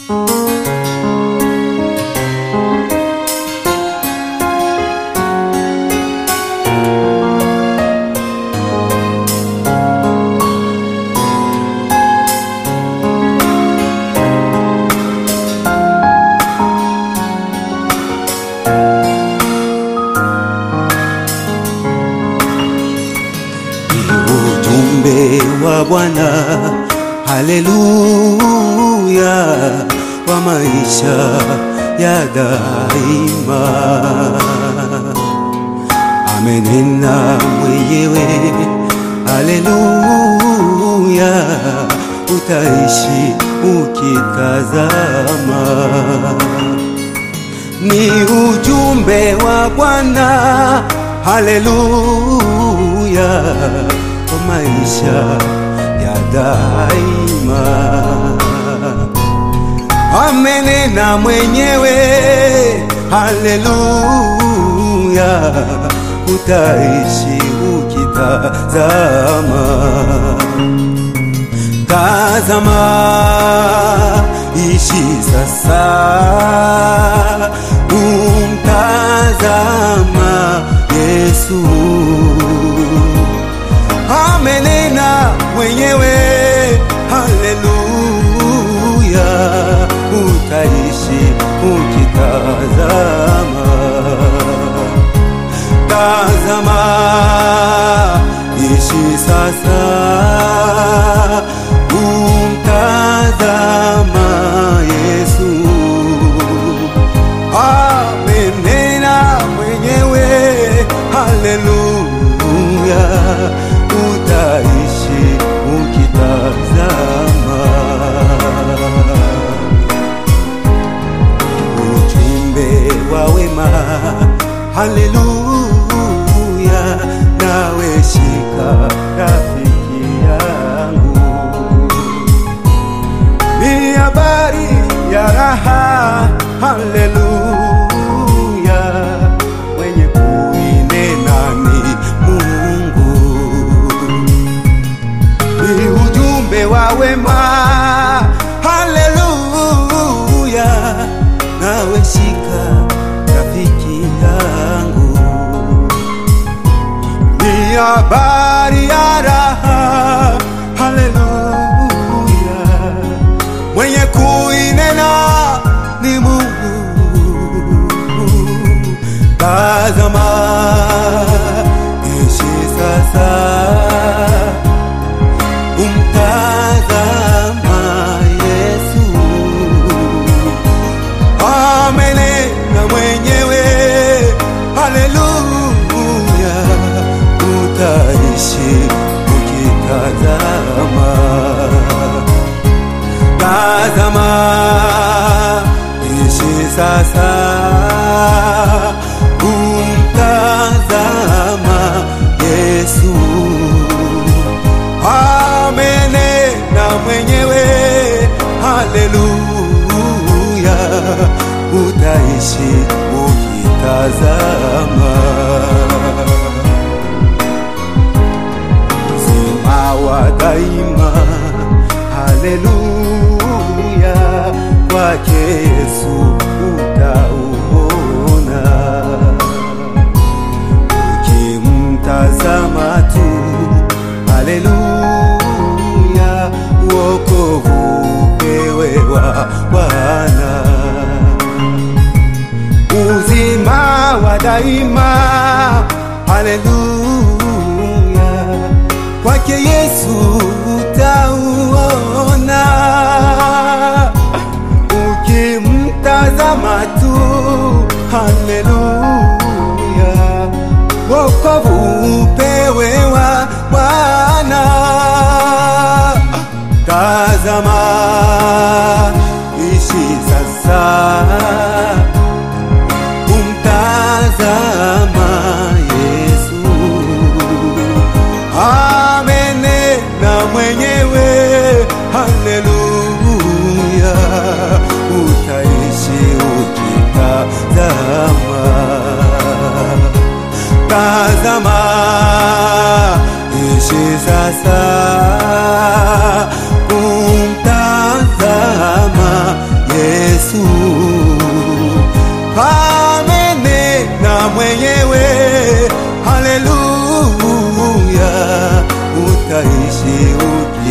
Wa Bwana, haleluya, wa maisha ya daima. Amenena mwenyewe, haleluya, utaishi ukitazama. Ni ujumbe wa Bwana, haleluya, maisha ya daima. Amenena mwenyewe, haleluya, utaishi ukitazama. Tazama, ishi sasa, umtazama Yesu. Amenena mwenyewe, haleluya, utaishi ukitazama. Tazama, ishi sasa, umtazama Yesu. Amenena mwenyewe, haleluya, utaishi ukitazama. Ujumbe wa wema, haleluya, nawe shika rafiki yangu. Ni habari ya raha, haleluya, mwenye kuinena ni Mungu. Ujumbe wa wema, haleluya, nawe shika rafiki yangu. Ni habari ya raha, haleluya, mwenye kuinena ni Mungu. Tazama, ishi sasa, umtazama Yesu. Amenena mwenyewe, haleluya, utaishi ukitazama. Tazama, ishi sasa, umtazama Yesu. Amenena mwenyewe, haleluya, utaishi ukitazama. Uzima wa daima, haleluya, kwake Yesu utauona. Ukimtazama tu, haleluya, wokovu upewe wa Bwana. Uzima wa daima, haleluya, kwake Yesu utauona. Ukimtazama ukaishi